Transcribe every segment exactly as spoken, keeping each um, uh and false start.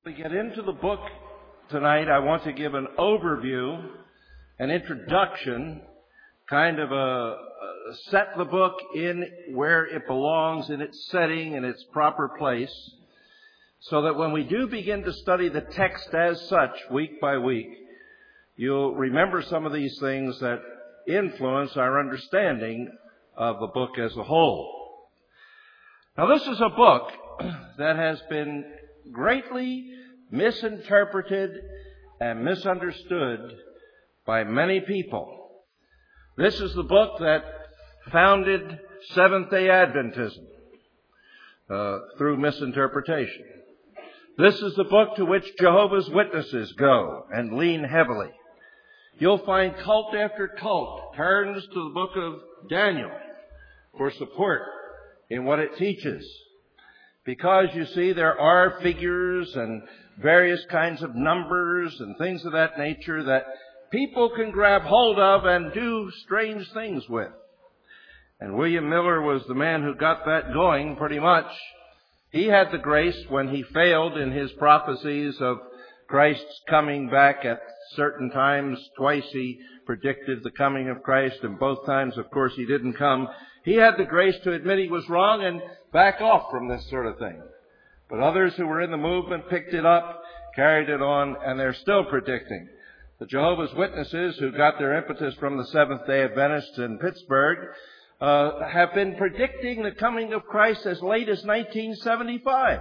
To get into the book tonight, I want to give an overview, an introduction, kind of a, a set the book in where it belongs, in its setting, in its proper place, so that when we do begin to study the text as such, week by week, you'll remember some of these things that influence our understanding of the book as a whole. Now, this is a book that has been greatly misinterpreted and misunderstood by many people. This is the book that founded Seventh-day Adventism uh, through misinterpretation. This is the book to which Jehovah's Witnesses go and lean heavily. You'll find cult after cult turns to the book of Daniel for support in what it teaches. Because, you see, there are figures and various kinds of numbers and things of that nature that people can grab hold of and do strange things with. And William Miller was the man who got that going pretty much. He had the grace when he failed in his prophecies of Christ's coming back at certain times. Twice he predicted the coming of Christ, and both times, of course, he didn't come. He had the grace to admit he was wrong and back off from this sort of thing. But others who were in the movement picked it up, carried it on, and they're still predicting. The Jehovah's Witnesses, who got their impetus from the Seventh-day Adventists in Pittsburgh, uh, have been predicting the coming of Christ as late as nineteen seventy-five.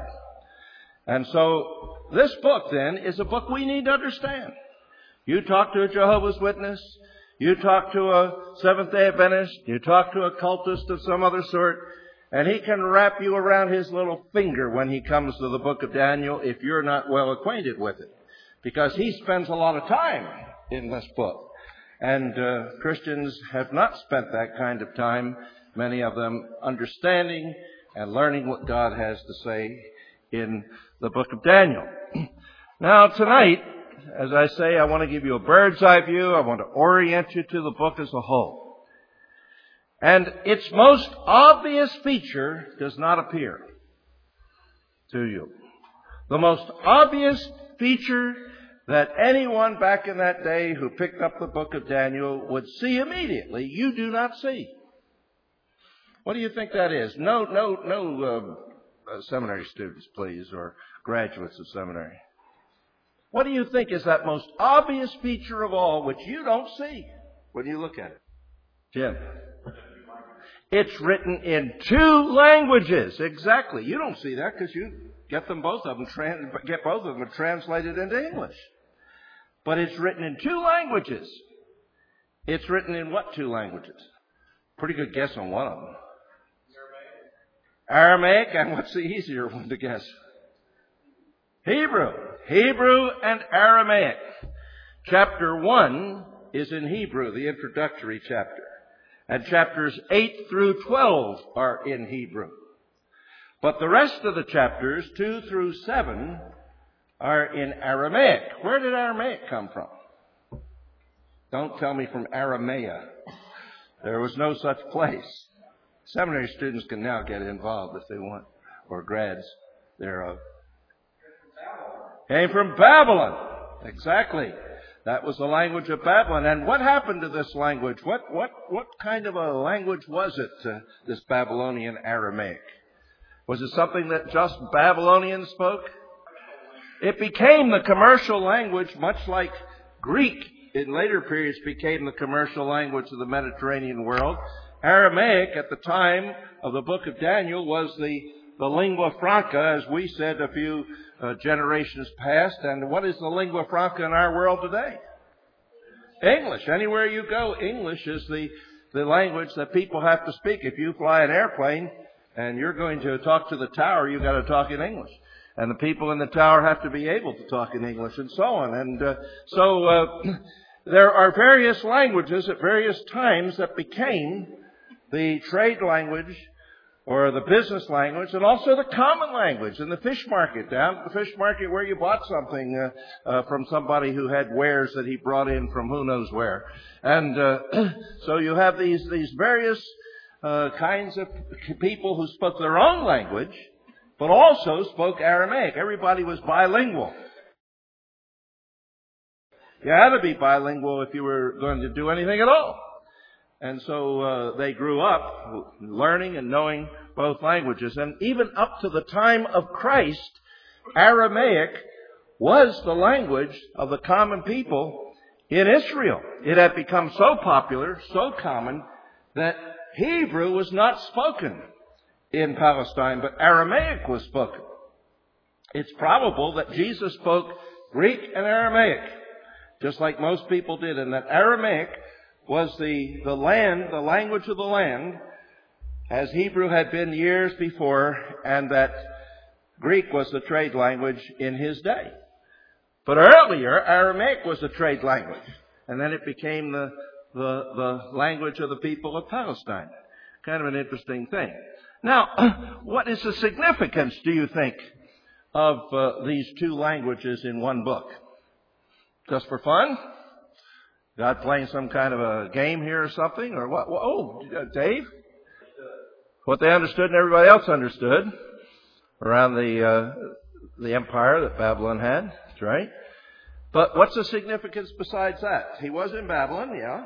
And so this book, then, is a book we need to understand. You talk to a Jehovah's Witness, you talk to a Seventh-day Adventist, you talk to a cultist of some other sort, and he can wrap you around his little finger when he comes to the book of Daniel if you're not well acquainted with it. Because he spends a lot of time in this book. And uh, Christians have not spent that kind of time, many of them, understanding and learning what God has to say in the book of Daniel. Now, tonight, as I say, I want to give you a bird's eye view. I want to orient you to the book as a whole. And its most obvious feature does not appear to you. The most obvious feature that anyone back in that day who picked up the book of Daniel would see immediately, you do not see. What do you think that is? No, no, no uh, uh, seminary students, please, or graduates of seminary. What do you think is that most obvious feature of all which you don't see when you look at it? Jim? It's written in two languages. Exactly. You don't see that because you get them both of them, trans- get both of them translated into English. But it's written in two languages. It's written in what two languages? Pretty good guess on one of them. Aramaic. Aramaic, and what's the easier one to guess? Hebrew. Hebrew and Aramaic. Chapter one is in Hebrew, the introductory chapter. And chapters eight through twelve are in Hebrew. But the rest of the chapters, two through seven, are in Aramaic. Where did Aramaic come from? Don't tell me from Aramea. There was no such place. Seminary students can now get involved if they want, or grads thereof. Came from Babylon. Exactly. That was the language of Babylon. And what happened to this language? What what what kind of a language was it, uh, this Babylonian Aramaic? Was it something that just Babylonians spoke? It became the commercial language, much like Greek in later periods became the commercial language of the Mediterranean world. Aramaic at the time of the book of Daniel was the, the lingua franca, as we said a few Uh, generations past. And what is the lingua franca in our world today? English. Anywhere you go, English is the, the language that people have to speak. If you fly an airplane and you're going to talk to the tower, you've got to talk in English. And the people in the tower have to be able to talk in English and so on. And uh, so uh, there are various languages at various times that became the trade language or the business language, and also the common language in the fish market. Down at the fish market where you bought something uh, uh, from somebody who had wares that he brought in from who knows where. And uh, so you have these, these various uh, kinds of people who spoke their own language but also spoke Aramaic. Everybody was bilingual. You had to be bilingual if you were going to do anything at all. And so uh, they grew up learning and knowing both languages. And even up to the time of Christ, Aramaic was the language of the common people in Israel. It had become so popular, so common, that Hebrew was not spoken in Palestine, but Aramaic was spoken. It's probable that Jesus spoke Greek and Aramaic, just like most people did, and that Aramaic was the, the land, the language of the land, as Hebrew had been years before, and that Greek was the trade language in his day. But earlier, Aramaic was the trade language, and then it became the, the, the language of the people of Palestine. Kind of an interesting thing. Now, what is the significance, do you think, of uh, these two languages in one book? Just for fun? God playing some kind of a game here or something? Or what? Oh, Dave? What they understood and everybody else understood around the uh, the empire that Babylon had. That's right. But what's the significance besides that? He was in Babylon, yeah.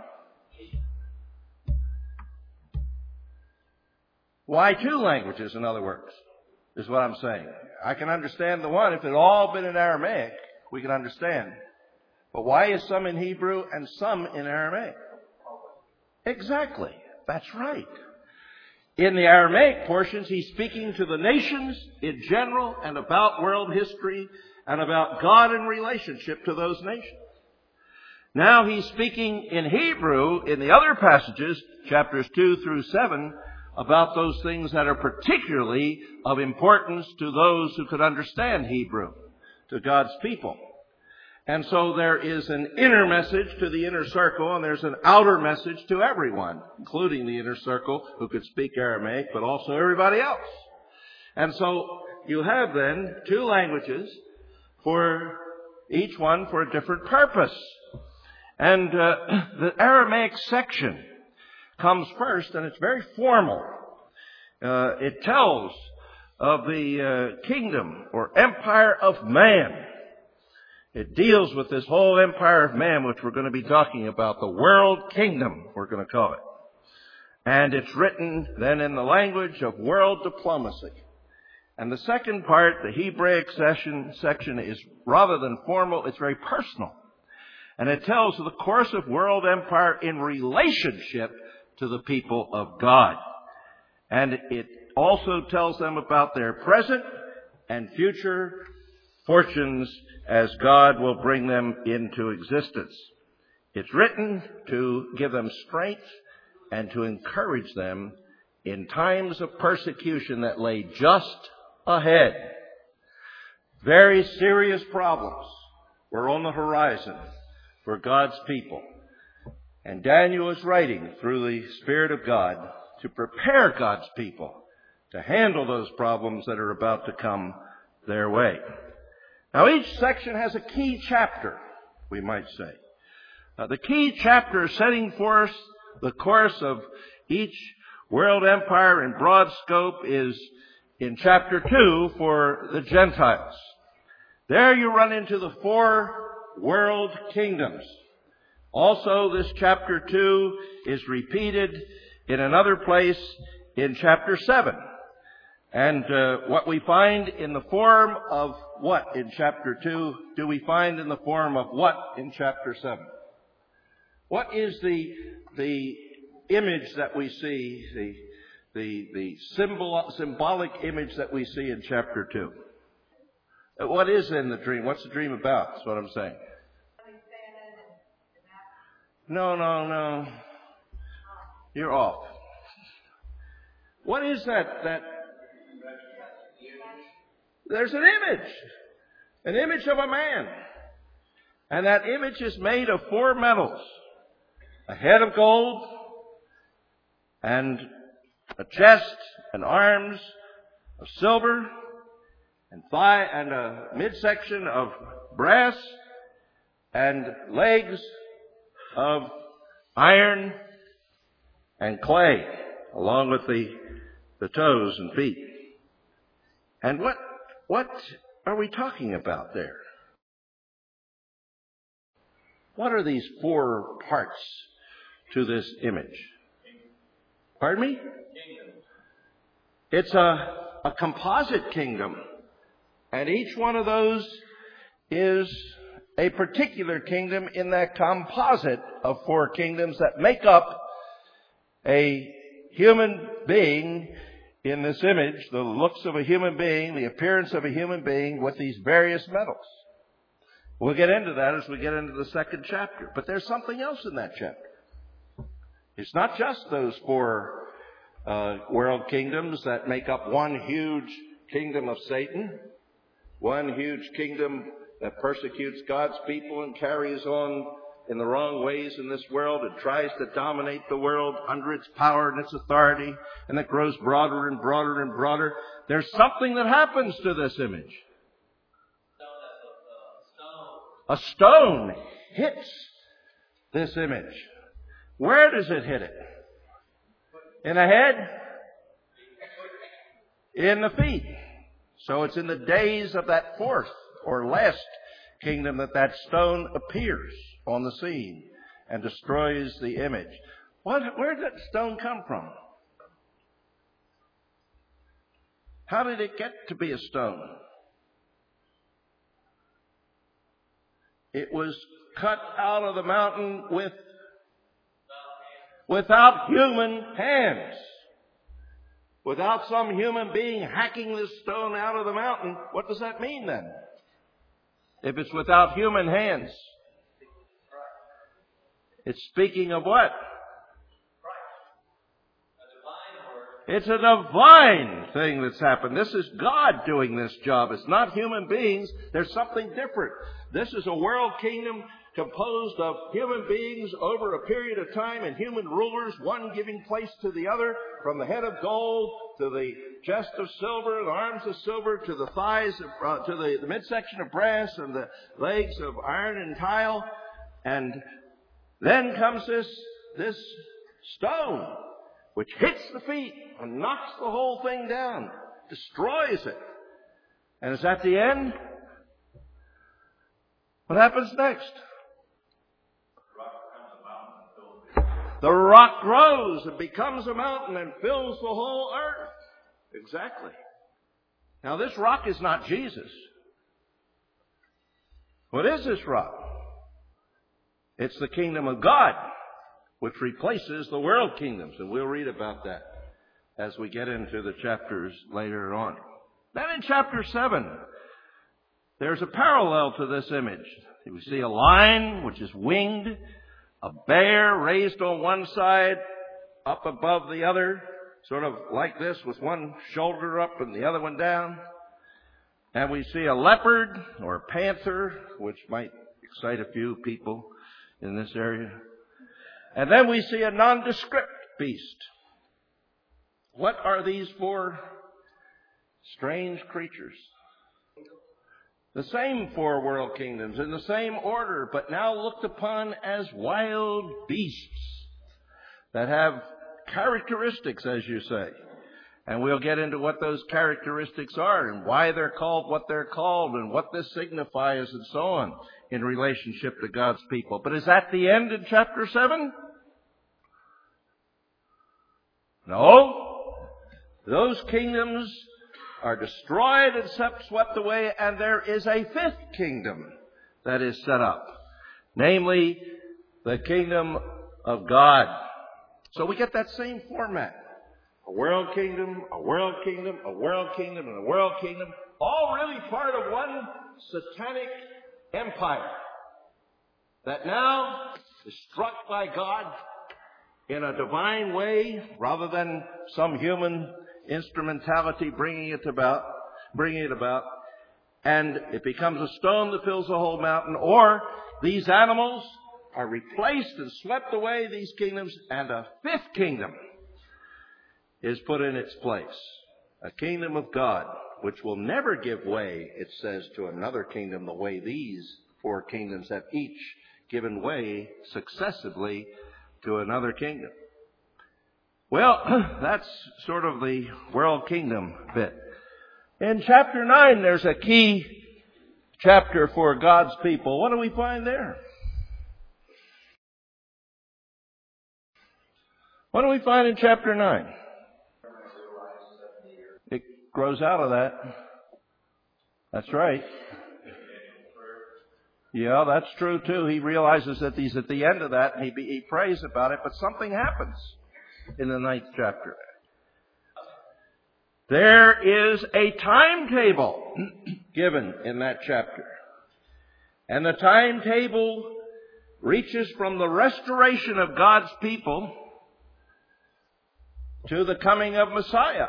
Why two languages, in other words, is what I'm saying. I can understand the one. If it had all been in Aramaic, we can understand. But why is some in Hebrew and some in Aramaic? Exactly. That's right. In the Aramaic portions, he's speaking to the nations in general and about world history and about God in relationship to those nations. Now he's speaking in Hebrew in the other passages, chapters two through seven, about those things that are particularly of importance to those who could understand Hebrew, to God's people. And so there is an inner message to the inner circle, and there's an outer message to everyone, including the inner circle who could speak Aramaic, but also everybody else. And so you have then two languages for each one for a different purpose. And uh, the Aramaic section comes first, and it's very formal. Uh, it tells of the uh, kingdom or empire of man. It deals with this whole empire of man, which we're going to be talking about, the world kingdom, we're going to call it. And it's written then in the language of world diplomacy. And the second part, the Hebraic section, section is rather than formal, it's very personal. And it tells of the course of world empire in relationship to the people of God. And it also tells them about their present and future fortunes as God will bring them into existence. It's written to give them strength and to encourage them in times of persecution that lay just ahead. Very serious problems were on the horizon for God's people. And Daniel is writing through the Spirit of God to prepare God's people to handle those problems that are about to come their way. Now, each section has a key chapter, we might say. Uh, the key chapter setting forth the course of each world empire in broad scope is in chapter two for the Gentiles. There you run into the four world kingdoms. Also, this chapter two is repeated in another place in chapter seven. And uh, what we find in the form of what in chapter two do we find in the form of what in chapter seven? What is the the image that we see, the the the symbol, symbolic image that we see in chapter two? What is in the dream? What's the dream about? That's what I'm saying. No, no, no. You're off. What is that? That there's an image, an image of a man, and that image is made of four metals: a head of gold, and a chest and arms of silver, and thigh and a midsection of brass, and legs of iron and clay, along with the, the toes and feet. And what, what are we talking about there? What are these four parts to this image? Pardon me? It's a, a composite kingdom. And each one of those is a particular kingdom in that composite of four kingdoms that make up a human being in this image, the looks of a human being, the appearance of a human being with these various metals. We'll get into that as we get into the second chapter. But there's something else in that chapter. It's not just those four uh, world kingdoms that make up one huge kingdom of Satan, one huge kingdom that persecutes God's people and carries on in the wrong ways in this world and tries to dominate the world under its power and its authority, and that grows broader and broader and broader. There's something that happens to this image. A stone hits this image. Where does it hit it? In the head? In the feet. So it's in the days of that fourth or last kingdom that that stone appears on the scene and destroys the image. What, where did that stone come from? How did it get to be a stone? It was cut out of the mountain with, without human hands. Without some human being hacking this stone out of the mountain. What does that mean then? If it's without human hands. It's speaking of what? It's a divine thing that's happened. This is God doing this job. It's not human beings. There's something different. This is a world kingdom composed of human beings over a period of time and human rulers, one giving place to the other, from the head of gold to the chest of silver, the arms of silver, to the thighs, of, uh, to the, the midsection of brass and the legs of iron and tile. And then comes this, this stone, which hits the feet and knocks the whole thing down, destroys it. And is at the end? What happens next? The rock grows and becomes a mountain and fills the whole earth. Exactly. Now this rock is not Jesus. What is this rock? It's the kingdom of God, which replaces the world kingdoms. And we'll read about that as we get into the chapters later on. Then in chapter seven, there's a parallel to this image. We see a lion which is winged, a bear raised on one side, up above the other, sort of like this with one shoulder up and the other one down. And we see a leopard or a panther, which might excite a few people in this area. And then we see a nondescript beast. What are these four strange creatures? The same four world kingdoms in the same order, but now looked upon as wild beasts that have characteristics, as you say. And we'll get into what those characteristics are and why they're called what they're called and what this signifies and so on in relationship to God's people. But is that the end in chapter seven? No. Those kingdoms are destroyed and swept away, and there is a fifth kingdom that is set up, namely the kingdom of God. So we get that same format. A world kingdom, a world kingdom, a world kingdom, and a world kingdom, all really part of one satanic empire that now is struck by God in a divine way rather than some human instrumentality bringing it about, bringing it about, and it becomes a stone that fills the whole mountain, or these animals are replaced and swept away, these kingdoms, and a fifth kingdom is put in its place. A kingdom of God, which will never give way, it says, to another kingdom the way these four kingdoms have each given way successively to another kingdom. Well, that's sort of the world kingdom bit. In chapter nine, there's a key chapter for God's people. What do we find there? What do we find in chapter nine? It grows out of that. That's right. Yeah, that's true too. He realizes that he's at the end of that, and he, he prays about it, but something happens in the ninth chapter. There is a timetable given in that chapter. And the timetable reaches from the restoration of God's people to the coming of Messiah,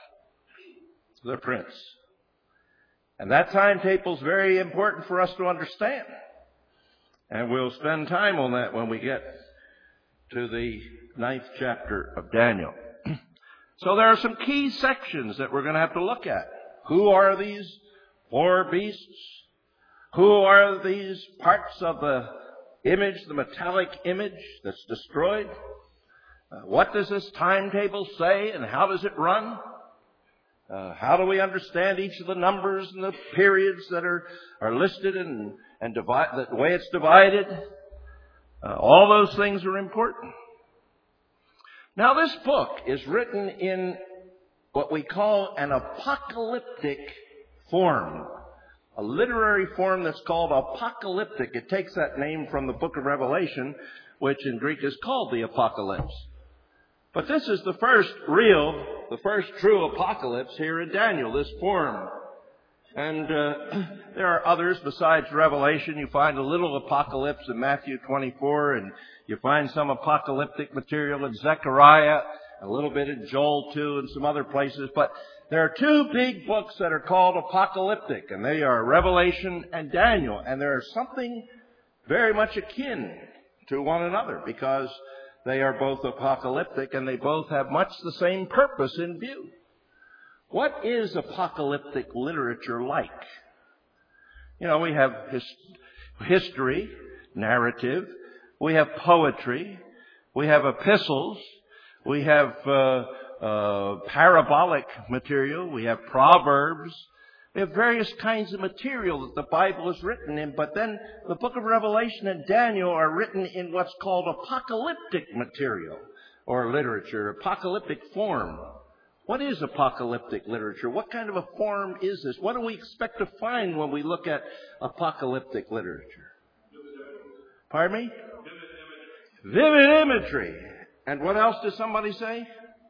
the Prince. And that timetable is very important for us to understand. And we'll spend time on that when we get to the ninth chapter of Daniel. So there are some key sections that we're going to have to look at. Who are these four beasts? Who are these parts of the image, the metallic image that's destroyed? Uh, what does this timetable say and how does it run? Uh, how do we understand each of the numbers and the periods that are, are listed and, and divide, the way it's divided? Uh, all those things are important. Now, this book is written in what we call an apocalyptic form, a literary form that's called apocalyptic. It takes that name from the book of Revelation, which in Greek is called the Apocalypse. But this is the first real, the first true apocalypse here in Daniel, this form. And uh, there are others besides Revelation. You find a little apocalypse in Matthew twenty-four, and you find some apocalyptic material in Zechariah, a little bit in Joel two, and some other places. But there are two big books that are called apocalyptic, and they are Revelation and Daniel. And there is something very much akin to one another because they are both apocalyptic and they both have much the same purpose in view. What is apocalyptic literature like? You know, we have his, history, narrative, we have poetry, we have epistles, we have uh, uh, parabolic material, we have proverbs, we have various kinds of material that the Bible is written in, but then the book of Revelation and Daniel are written in what's called apocalyptic material or literature, apocalyptic form. What is apocalyptic literature? What kind of a form is this? What do we expect to find when we look at apocalyptic literature? Pardon me? Vivid imagery. And what else does somebody say?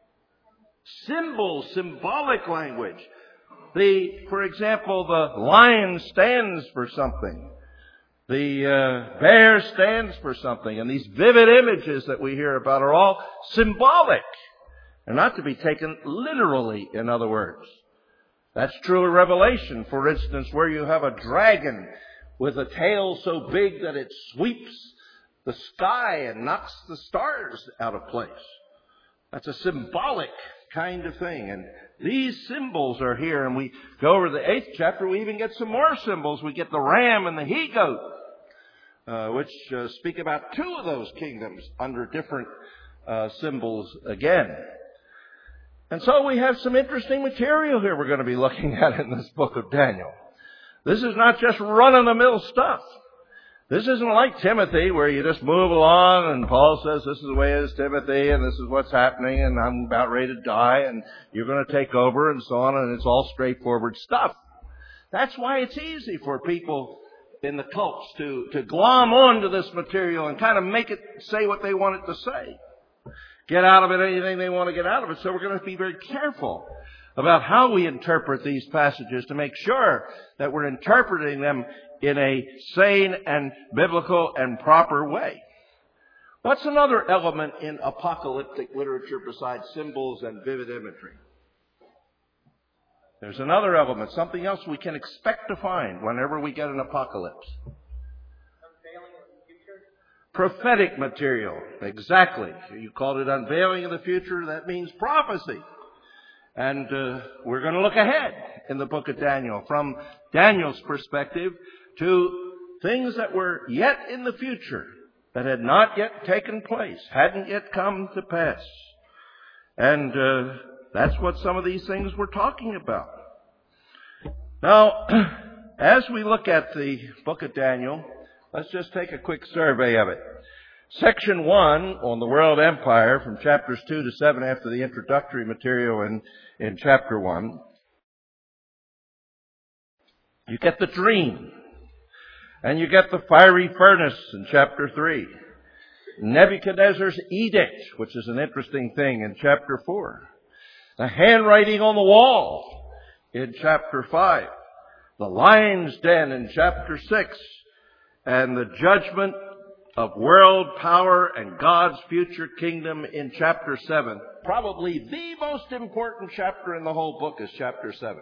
Symbols, symbolic language. The, for example, the lion stands for something. The uh, bear stands for something. And these vivid images that we hear about are all symbolic. They're not to be taken literally, in other words. That's true of Revelation, for instance, where you have a dragon with a tail so big that it sweeps the sky and knocks the stars out of place. That's a symbolic kind of thing. And these symbols are here. And we go over to the eighth chapter, we even get some more symbols. We get the ram and the he-goat, uh, which uh, speak about two of those kingdoms under different uh, symbols again. And so we have some interesting material here we're going to be looking at in this book of Daniel. This is not just run-of-the-mill stuff. This isn't like Timothy where you just move along and Paul says this is the way it is, Timothy, and this is what's happening and I'm about ready to die and you're going to take over and so on, and it's all straightforward stuff. That's why it's easy for people in the cults to, to glom onto this material and kind of make it say what they want it to say. Get out of it anything they want to get out of it. So we're going to be very careful about how we interpret these passages to make sure that we're interpreting them in a sane and biblical and proper way. What's another element in apocalyptic literature besides symbols and vivid imagery? There's another element, something else we can expect to find whenever we get an apocalypse. Prophetic material. Exactly. You called it unveiling of the future. That means prophecy. And uh, we're going to look ahead in the book of Daniel from Daniel's perspective to things that were yet in the future, that had not yet taken place, hadn't yet come to pass. And uh, that's what some of these things we're talking about. Now, as we look at the book of Daniel, let's just take a quick survey of it. Section one on the world empire from chapters two to seven after the introductory material in, in chapter one. You get the dream. And you get the fiery furnace in chapter three. Nebuchadnezzar's edict, which is an interesting thing, in chapter four. The handwriting on the wall in chapter five. The lion's den in chapter six. And the judgment of world power and God's future kingdom in chapter seven. Probably the most important chapter in the whole book is chapter seven.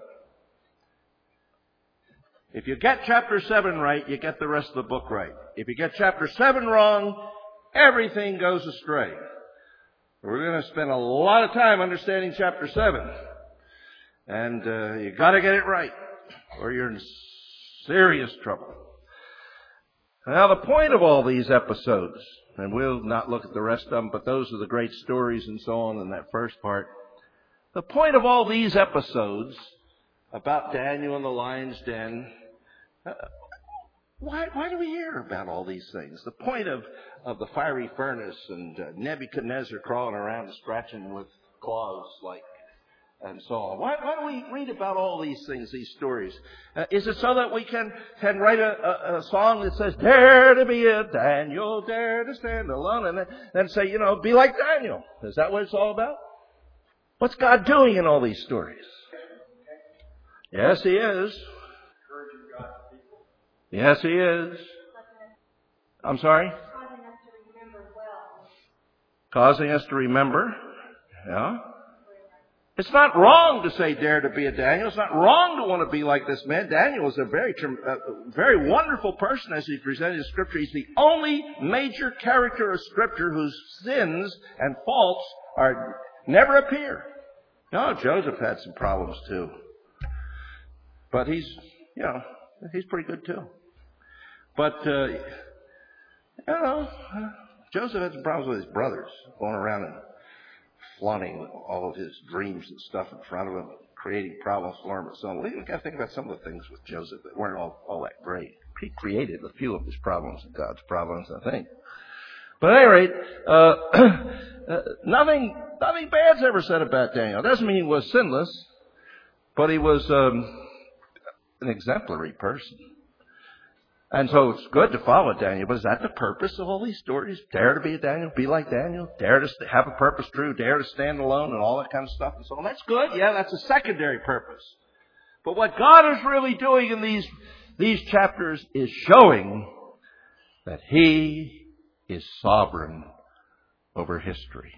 If you get chapter seven right, you get the rest of the book right. If you get chapter seven wrong, everything goes astray. We're going to spend a lot of time understanding chapter seven. And uh, you got to get it right, or you're in serious trouble. Now, the point of all these episodes, and we'll not look at the rest of them, but those are the great stories and so on in that first part. The point of all these episodes about Daniel and the lion's den, uh, why, why do we hear about all these things? The point of, of the fiery furnace and uh, Nebuchadnezzar crawling around and scratching with claws like, and so on. Why, why do we read about all these things, these stories? Uh, is it so that we can, can write a, a, a song that says, dare to be a Daniel, dare to stand alone, and then, then say, you know, be like Daniel? Is that what it's all about? What's God doing in all these stories? Yes, He is. Yes, He is. I'm sorry? Causing us to remember. Yeah. It's not wrong to say dare to be a Daniel. It's not wrong to want to be like this man. Daniel is a very, uh, very wonderful person as he presented in Scripture. He's the only major character of Scripture whose sins and faults are never appear. No, Joseph had some problems too. But he's, you know, he's pretty good too. But, uh, you know, uh, Joseph had some problems with his brothers, going around and flaunting all of his dreams and stuff in front of him, creating problems for him and so on. We've got to think about some of the things with Joseph that weren't all, all that great. He created a few of his problems and God's problems, I think. But at any rate, uh, uh, nothing, nothing bad's ever said about Daniel. It doesn't mean he was sinless, but he was um, an exemplary person. And so it's good to follow Daniel, but is that the purpose of all these stories? Dare to be a Daniel, be like Daniel, dare to have a purpose true, dare to stand alone and all that kind of stuff and so on. That's good. Yeah, that's a secondary purpose. But what God is really doing in these, these chapters is showing that He is sovereign over history.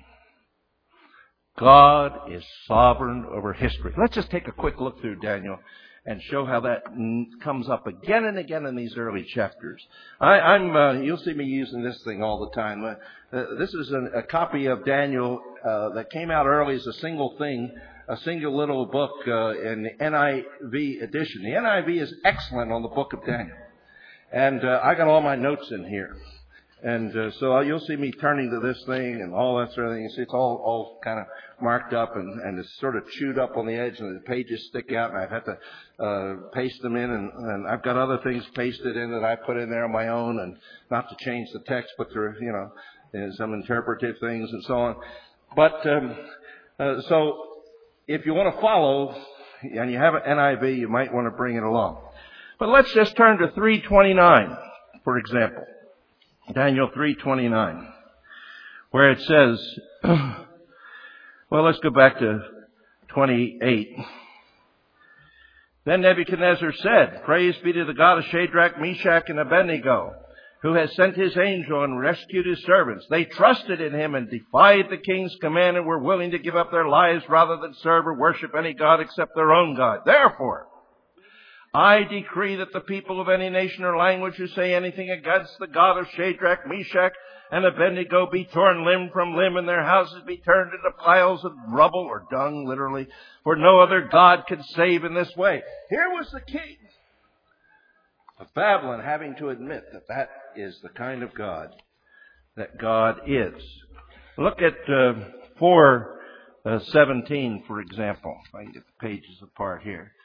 God is sovereign over history. Let's just take a quick look through Daniel and show how that comes up again and again in these early chapters. I, I'm, uh, you'll see me using this thing all the time. Uh, uh, this is an, a copy of Daniel uh, that came out early as a single thing, a single little book uh, in the N I V edition. The N I V is excellent on the book of Daniel. And uh, I got all my notes in here. And uh, so you'll see me turning to this thing and all that sort of thing. You see, it's all, all kind of marked up and, and it's sort of chewed up on the edge and the pages stick out and I've had to uh, paste them in and, and I've got other things pasted in that I put in there on my own, and not to change the text, but to, you know, some interpretive things and so on. But um, uh, so if you want to follow and you have an N I V, you might want to bring it along. But let's just turn to three twenty-nine, for example. Daniel three twenty-nine, where it says, well, let's go back to twenty-eight. Then Nebuchadnezzar said, praise be to the God of Shadrach, Meshach, and Abednego, who has sent His angel and rescued His servants. They trusted in Him and defied the king's command and were willing to give up their lives rather than serve or worship any god except their own God. Therefore, I decree that the people of any nation or language who say anything against the God of Shadrach, Meshach, and Abednego be torn limb from limb, and their houses be turned into piles of rubble or dung, literally, for no other God can save in this way. Here was the king of Babylon having to admit that that is the kind of God that God is. Look at uh, four seventeen, for example. If I can get the pages apart here.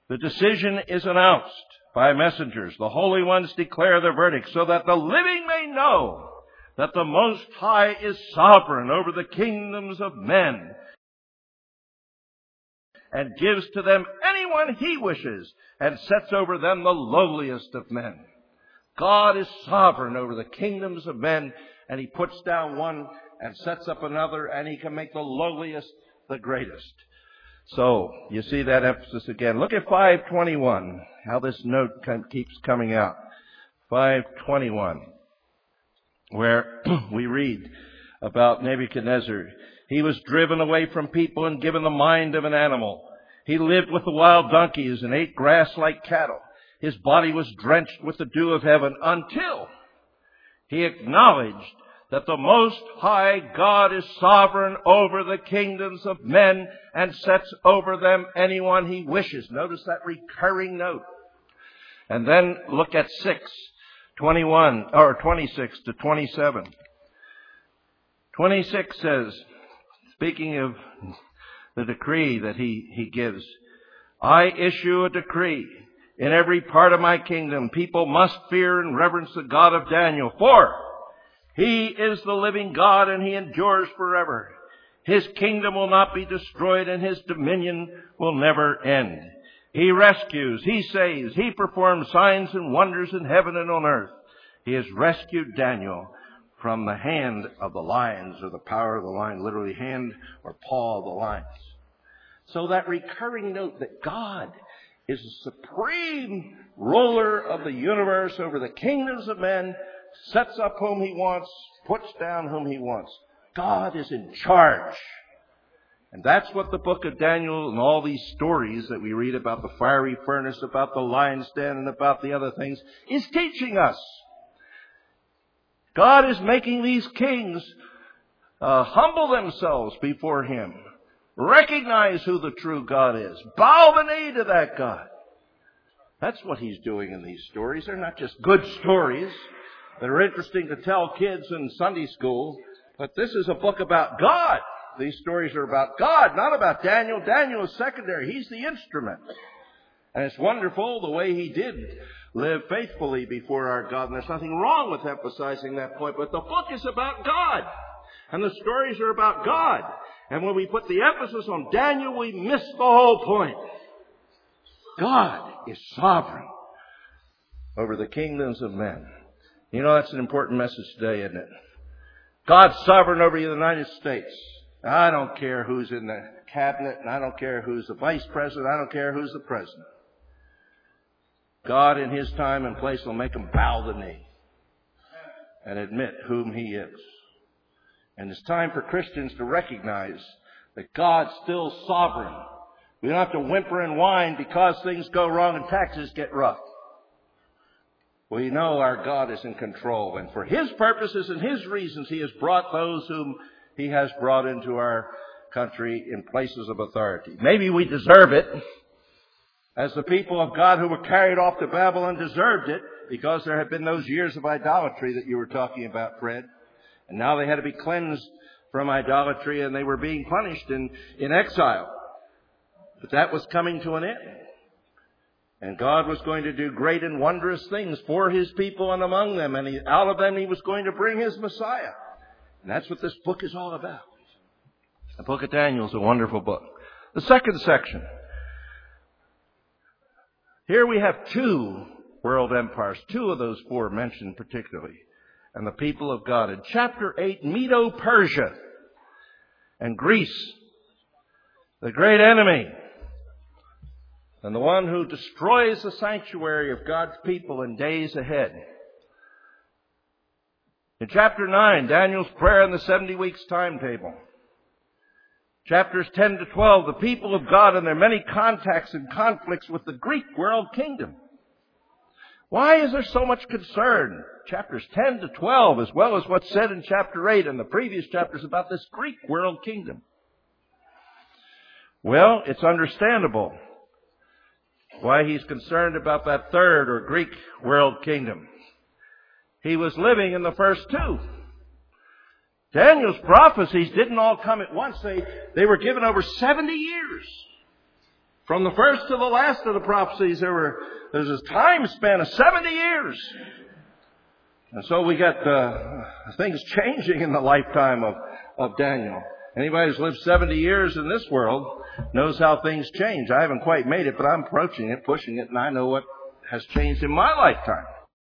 The decision is announced by messengers. The holy ones declare their verdict so that the living may know that the Most High is sovereign over the kingdoms of men and gives to them anyone he wishes and sets over them the lowliest of men. God is sovereign over the kingdoms of men, and he puts down one and sets up another, and he can make the lowliest the greatest. So, you see that emphasis again. Look at five twenty-one, how this note keeps coming out. five twenty-one, where we read about Nebuchadnezzar. He was driven away from people and given the mind of an animal. He lived with the wild donkeys and ate grass like cattle. His body was drenched with the dew of heaven until he acknowledged that the Most High God is sovereign over the kingdoms of men and sets over them anyone he wishes. Notice that recurring note. And then look at six twenty-one, or twenty-six to twenty-seven. twenty-six says, speaking of the decree that he, he gives, I issue a decree. In every part of my kingdom, people must fear and reverence the God of Daniel, for he is the living God and he endures forever. His kingdom will not be destroyed and his dominion will never end. He rescues, he saves, he performs signs and wonders in heaven and on earth. He has rescued Daniel from the hand of the lions, or the power of the lion, literally hand or paw of the lions. So that recurring note that God is the supreme ruler of the universe over the kingdoms of men, sets up whom he wants, puts down whom he wants. God is in charge. And that's what the book of Daniel and all these stories that we read about the fiery furnace, about the lion's den, and about the other things is teaching us. God is making these kings uh, humble themselves before him. Recognize who the true God is. Bow the knee to that God. That's what he's doing in these stories. They're not just good stories that are interesting to tell kids in Sunday school, but this is a book about God. These stories are about God, not about Daniel. Daniel is secondary. He's the instrument. And it's wonderful the way he did live faithfully before our God. And there's nothing wrong with emphasizing that point. But the book is about God. And the stories are about God. And when we put the emphasis on Daniel, we miss the whole point. God is sovereign over the kingdoms of men. You know, that's an important message today, isn't it? God's sovereign over the United States. I don't care who's in the cabinet, and I don't care who's the vice president. I don't care who's the president. God in his time and place will make them bow the knee and admit whom he is. And it's time for Christians to recognize that God's still sovereign. We don't have to whimper and whine because things go wrong and taxes get rough. We know our God is in control. And for his purposes and his reasons, he has brought those whom he has brought into our country in places of authority. Maybe we deserve it, as the people of God who were carried off to Babylon deserved it, because there had been those years of idolatry that you were talking about, Fred. And now they had to be cleansed from idolatry, and they were being punished in, in exile. But that was coming to an end. And God was going to do great and wondrous things for his people and among them. And he, out of them he was going to bring his Messiah. And that's what this book is all about. The book of Daniel is a wonderful book. The second section. Here we have two world empires. Two of those four mentioned particularly. And the people of God. In chapter eight, Medo-Persia and Greece, the great enemy, and the one who destroys the sanctuary of God's people in days ahead. In chapter nine, Daniel's prayer in the seventy weeks timetable. Chapters ten to twelve, the people of God and their many contacts and conflicts with the Greek world kingdom. Why is there so much concern? Chapters ten to twelve, as well as what's said in chapter eight and the previous chapters about this Greek world kingdom. Well, it's understandable why he's concerned about that third or Greek world kingdom. He was living in the first two. Daniel's prophecies didn't all come at once. They, they were given over seventy years. From the first to the last of the prophecies, there were there's a time span of seventy years. And so we got uh, things changing in the lifetime of, of Daniel. Anybody who's lived seventy years in this world knows how things change. I haven't quite made it, but I'm approaching it, pushing it, and I know what has changed in my lifetime.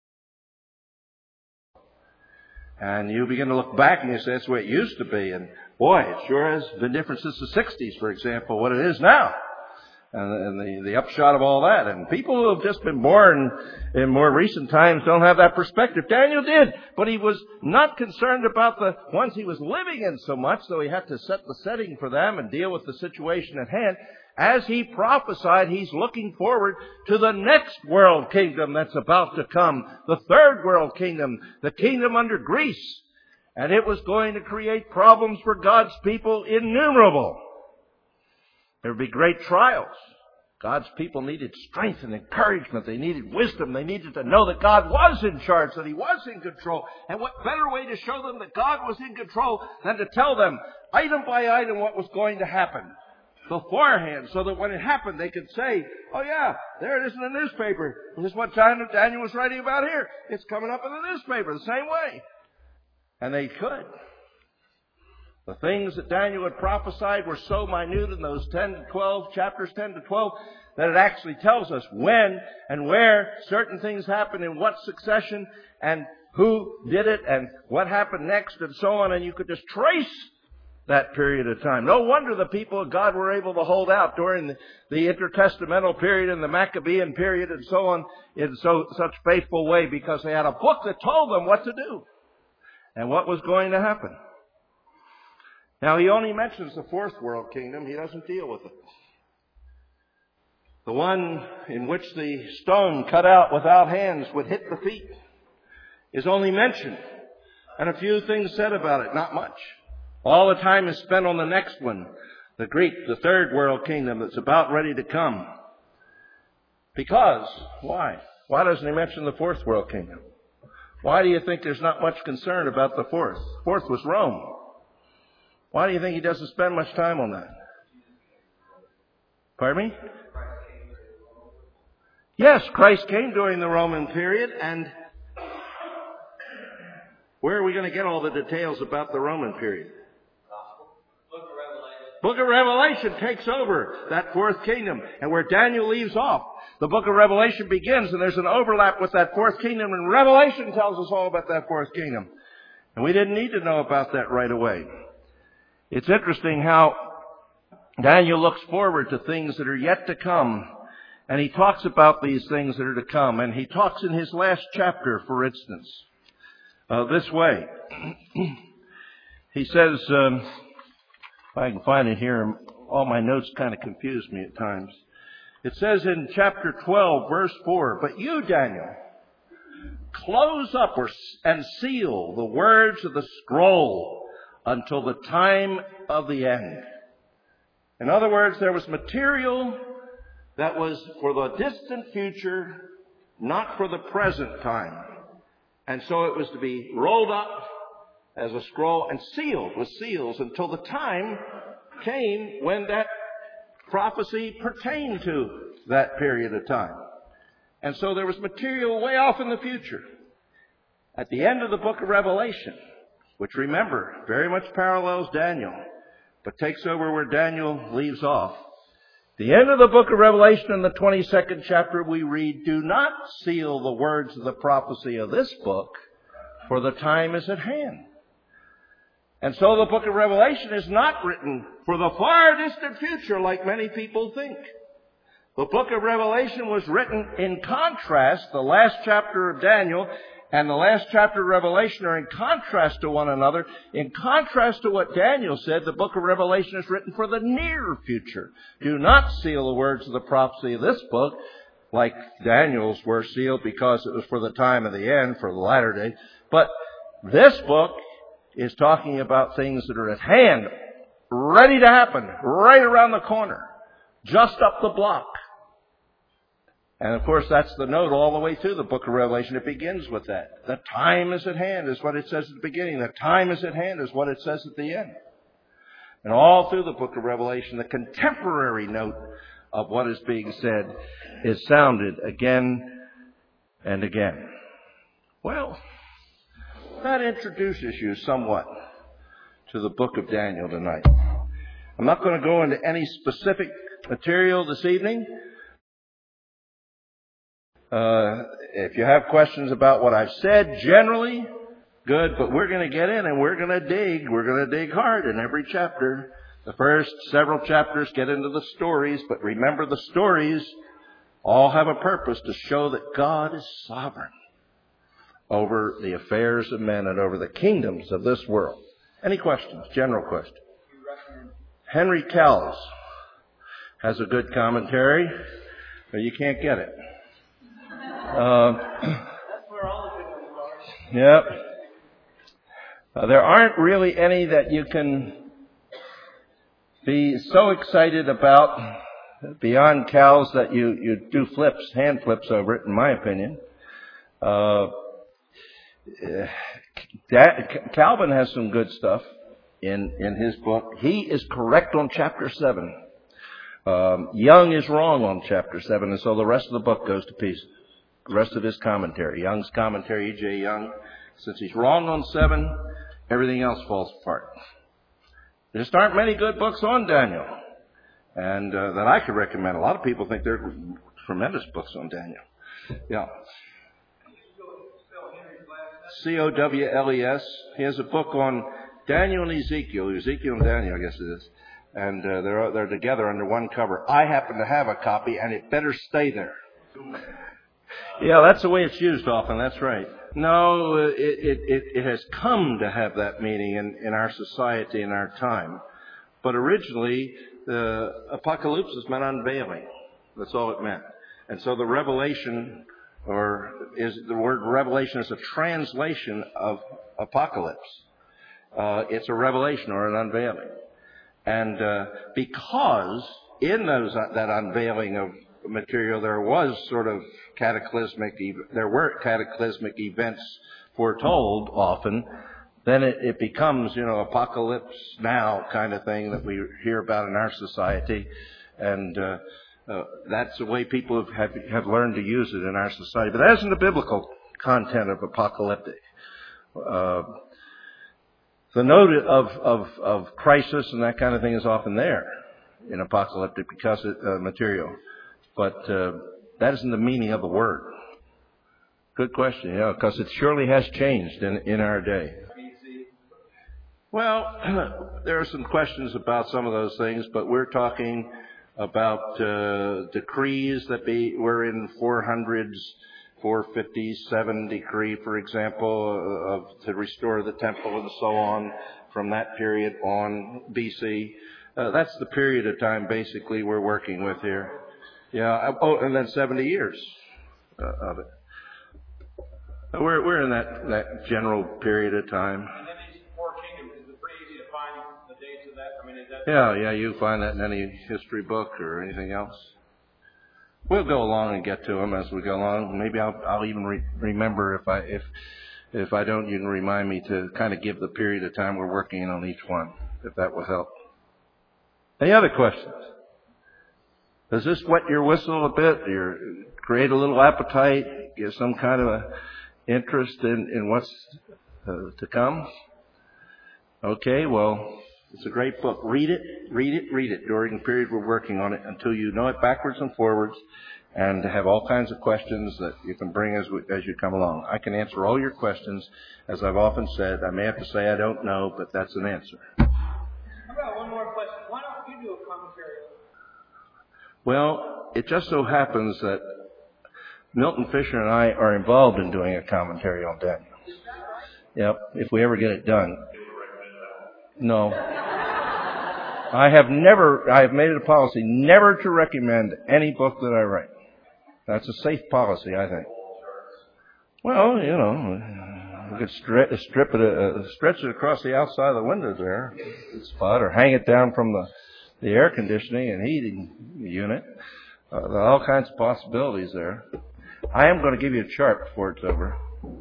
And you begin to look back and you say, that's the way it used to be. And boy, it sure has been different since the sixties, for example, what it is now. And the, the upshot of all that. And people who have just been born in more recent times don't have that perspective. Daniel did, but he was not concerned about the ones he was living in so much, so he had to set the setting for them and deal with the situation at hand. As he prophesied, he's looking forward to the next world kingdom that's about to come, the third world kingdom, the kingdom under Greece. And it was going to create problems for God's people innumerable. There would be great trials. God's people needed strength and encouragement. They needed wisdom. They needed to know that God was in charge, that He was in control. And what better way to show them that God was in control than to tell them item by item what was going to happen beforehand, so that when it happened they could say, oh yeah, there it is in the newspaper. This is what Daniel was writing about here. It's coming up in the newspaper the same way. And they could. The things that Daniel had prophesied were so minute in those ten to twelve, chapters ten to twelve, that it actually tells us when and where certain things happened, in what succession, and who did it, and what happened next, and so on. And you could just trace that period of time. No wonder the people of God were able to hold out during the, the intertestamental period and the Maccabean period and so on in so such faithful way, because they had a book that told them what to do and what was going to happen. Now, he only mentions the fourth world kingdom. He doesn't deal with it. The one in which the stone cut out without hands would hit the feet is only mentioned. And a few things said about it, not much. All the time is spent on the next one, the Greek, the third world kingdom that's about ready to come. Because, why? Why doesn't he mention the fourth world kingdom? Why do you think there's not much concern about the fourth? Fourth was Rome. Why do you think he doesn't spend much time on that? Pardon me? Yes, Christ came during the Roman period, and where are we going to get all the details about the Roman period? Book of Revelation. Book of Revelation takes over that fourth kingdom, and where Daniel leaves off, the book of Revelation begins, and there's an overlap with that fourth kingdom, and Revelation tells us all about that fourth kingdom. And we didn't need to know about that right away. It's interesting how Daniel looks forward to things that are yet to come, and he talks about these things that are to come. And he talks in his last chapter, for instance, uh, this way. He says, um, if I can find it here, all my notes kind of confuse me at times. It says in chapter twelve, verse four, but you, Daniel, close up or, and seal the words of the scroll until the time of the end. In other words, there was material that was for the distant future, not for the present time. And so it was to be rolled up as a scroll and sealed with seals until the time came when that prophecy pertained to that period of time. And so there was material way off in the future. At the end of the book of Revelation, which, remember, very much parallels Daniel, but takes over where Daniel leaves off. The end of the book of Revelation in the twenty-second chapter we read, do not seal the words of the prophecy of this book, for the time is at hand. And so the book of Revelation is not written for the far distant future like many people think. The book of Revelation was written in contrast. The last chapter of Daniel and the last chapter of Revelation are in contrast to one another. In contrast to what Daniel said, the book of Revelation is written for the near future. Do not seal the words of the prophecy of this book, like Daniel's were sealed because it was for the time of the end, for the latter day. But this book is talking about things that are at hand, ready to happen, right around the corner, just up the block. And of course, that's the note all the way through the book of Revelation. It begins with that. The time is at hand is what it says at the beginning. The time is at hand is what it says at the end. And all through the book of Revelation, the contemporary note of what is being said is sounded again and again. Well, that introduces you somewhat to the book of Daniel tonight. I'm not going to go into any specific material this evening. Uh, if you have questions about what I've said, generally, good, but we're going to get in and we're going to dig. We're going to dig hard in every chapter. The first several chapters get into the stories, but remember the stories all have a purpose to show that God is sovereign over the affairs of men and over the kingdoms of this world. Any questions? General question. Henry Cowles has a good commentary, but you can't get it. Uh, That's where all the good ones are. Yep. Uh, there aren't really any that you can be so excited about beyond Cowles that you, you do flips, hand flips over it, in my opinion. Uh, that, Calvin has some good stuff in, in his book. He is correct on chapter seven. Um, Young is wrong on chapter seven, and so the rest of the book goes to pieces. The rest of his commentary, Young's commentary, E J. Young, since he's wrong on seven, everything else falls apart. There just aren't many good books on Daniel, and uh, that I could recommend. A lot of people think they're tremendous books on Daniel. Yeah. C O W L E S. He has a book on Daniel and Ezekiel. Ezekiel and Daniel, I guess it is. And uh, they're they're together under one cover. I happen to have a copy, and it better stay there. Yeah, that's the way it's used often. That's right. No, it it it, it has come to have that meaning in, in our society, in our time. But originally, the apocalypse meant unveiling. That's all it meant. And so the revelation, or is the word revelation is a translation of apocalypse. Uh, it's a revelation or an unveiling. And uh, because in those uh, that unveiling of material there was sort of cataclysmic, there were cataclysmic events foretold often, then it, it becomes, you know, apocalypse now kind of thing that we hear about in our society. And uh, uh, that's the way people have, have have learned to use it in our society. But that isn't the biblical content of apocalyptic. Uh, the note of, of, of crisis and that kind of thing is often there in apocalyptic because it, uh, material. But uh, that isn't the meaning of the word. Good question, yeah, because it surely has changed in, in our day. Well, there are some questions about some of those things, but we're talking about uh, decrees that be were in four hundreds, four fifty-seven decree, for example, of to restore the temple and so on from that period on B C. Uh, that's the period of time basically we're working with here. Yeah. Oh, and then seventy years uh, of it. We're we're in that that general period of time. And then these four kingdoms, is it pretty easy to find the dates of that? I mean, is that? Yeah, yeah. You find that in any history book or anything else. We'll go along and get to them as we go along. Maybe I'll I'll even re- remember if I if if I don't, you can remind me to kind of give the period of time we're working on each one, if that will help. Any other questions? Does this wet your whistle a bit? Or create a little appetite? Give some kind of a interest in, in what's uh, to come? Okay, well, it's a great book. Read it, read it, read it during the period we're working on it until you know it backwards and forwards, and have all kinds of questions that you can bring as we, as you come along. I can answer all your questions. As I've often said, I may have to say I don't know, but that's an answer. How about one more question? Why don't you do a commentary? Well, it just so happens that Milton Fisher and I are involved in doing a commentary on Daniel. Is that right? Yep, if we ever get it done. No. I have never, I have made it a policy never to recommend any book that I write. That's a safe policy, I think. Well, you know, we could stri- strip it, uh, stretch it across the outside of the windows there, spot, or hang it down from the, the air conditioning and heating unit. Uh, there are all kinds of possibilities there. I am going to give you a chart before it's over.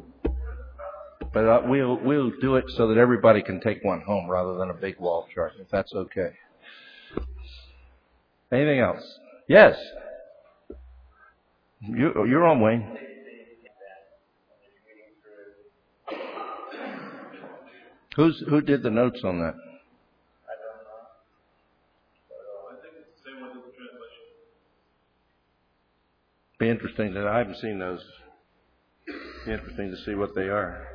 But uh, we'll we'll do it so that everybody can take one home rather than a big wall chart, if that's okay. Anything else? Yes. You, you're on, Wayne. Who's who did the notes on that? I don't know. I think it's the same one as the translation. Be interesting that I haven't seen those. Be interesting to see what they are.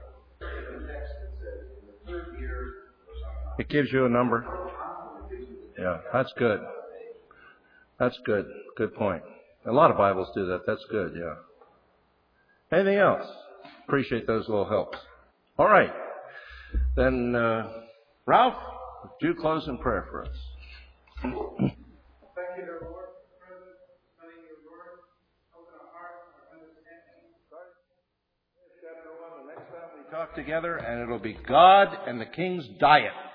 It gives you a number. Yeah, that's good. That's good. Good point. A lot of Bibles do that. That's good, yeah. Anything else? Appreciate those little helps. All right. Then, uh, Ralph, would you close in prayer for us? Thank you, dear Lord, for the present, studying your word, open our hearts, our understanding. Chapter one, the next time we talk together, and it'll be God and the King's Diet.